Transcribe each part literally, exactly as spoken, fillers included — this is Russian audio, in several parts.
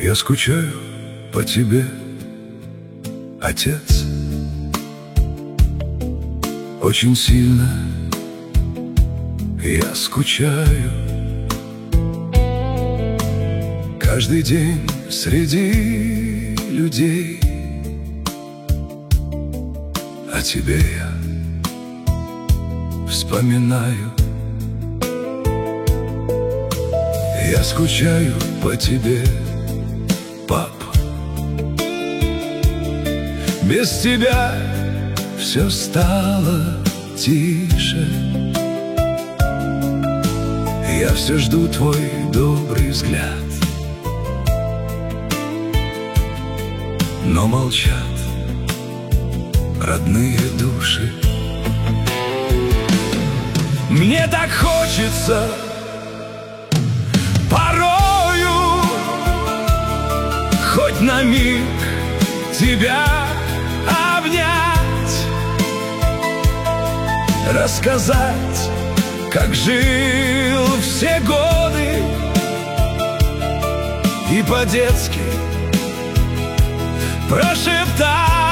Я скучаю по тебе, отец, очень сильно я скучаю. Каждый день среди людей о тебе я вспоминаю. Я скучаю по тебе, пап. Без тебя все стало тише. Я все жду твой добрый взгляд, но молчат родные души. Мне так хочется порою хоть на миг тебя обнять, рассказать, как жил все годы, и по-детски прошептать: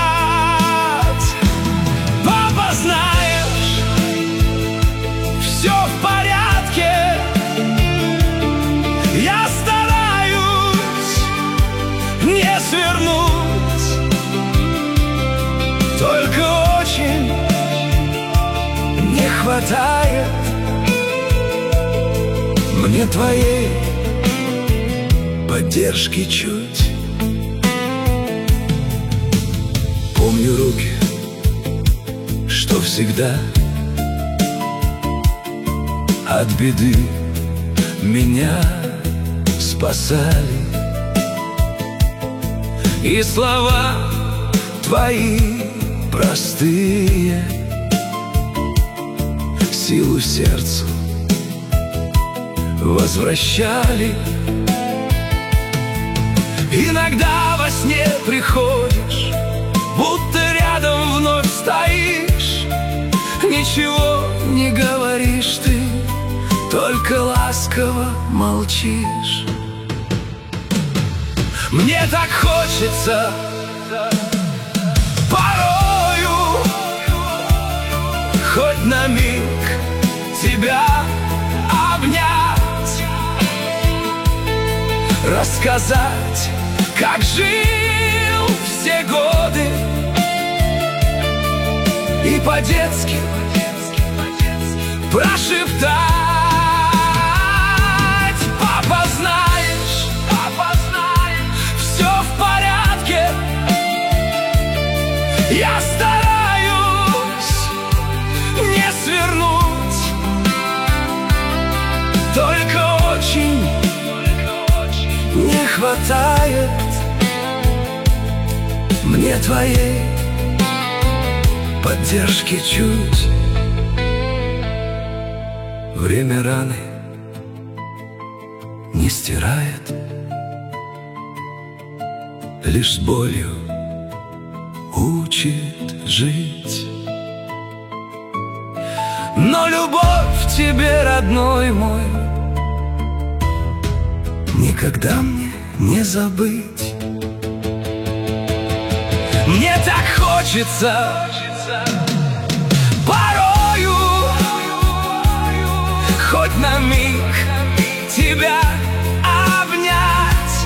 папа, знаешь, все в порядке. Я стараюсь не свернуть, только очень не хватает мне твоей поддержки чуть. Помню руки, что всегда от беды меня спасали, и слова твои простые силу сердцу возвращали. Иногда во сне приходишь, будто рядом вновь стоишь. Ничего не говоришь ты, только ласково молчишь. Мне так хочется порою хоть на миг тебя обнять, рассказать, как жил все годы, и по-детски прошептать: папа, знаешь, папа, знаешь, все в порядке. Я стараюсь не свернуть, только очень не хватает мне твоей поддержки чуть. Время раны не стирает, лишь с болью учит жить. Но любовь тебе, родной мой, никогда мне не забыть. Мне так хочется порою хоть на миг тебя обнять,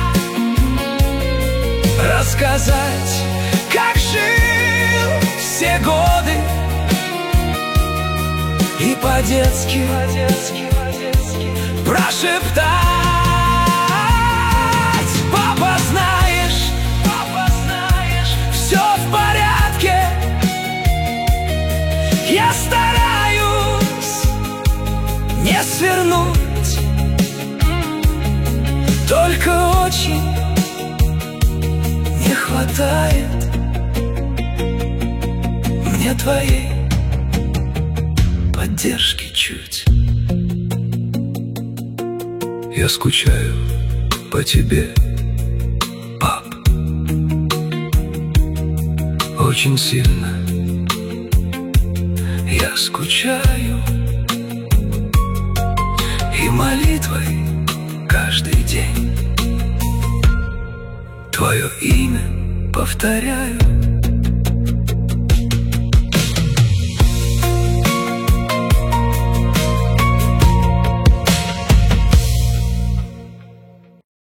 рассказать, как жил все годы, и по-детски прошептать: папа, знаешь, папа, знаешь, все в порядке. Я стараюсь не свернуть, только очень не хватает мне твоей поддержки чуть. Я скучаю по тебе, пап, очень сильно я скучаю, и молитвой каждый день твое имя повторяю.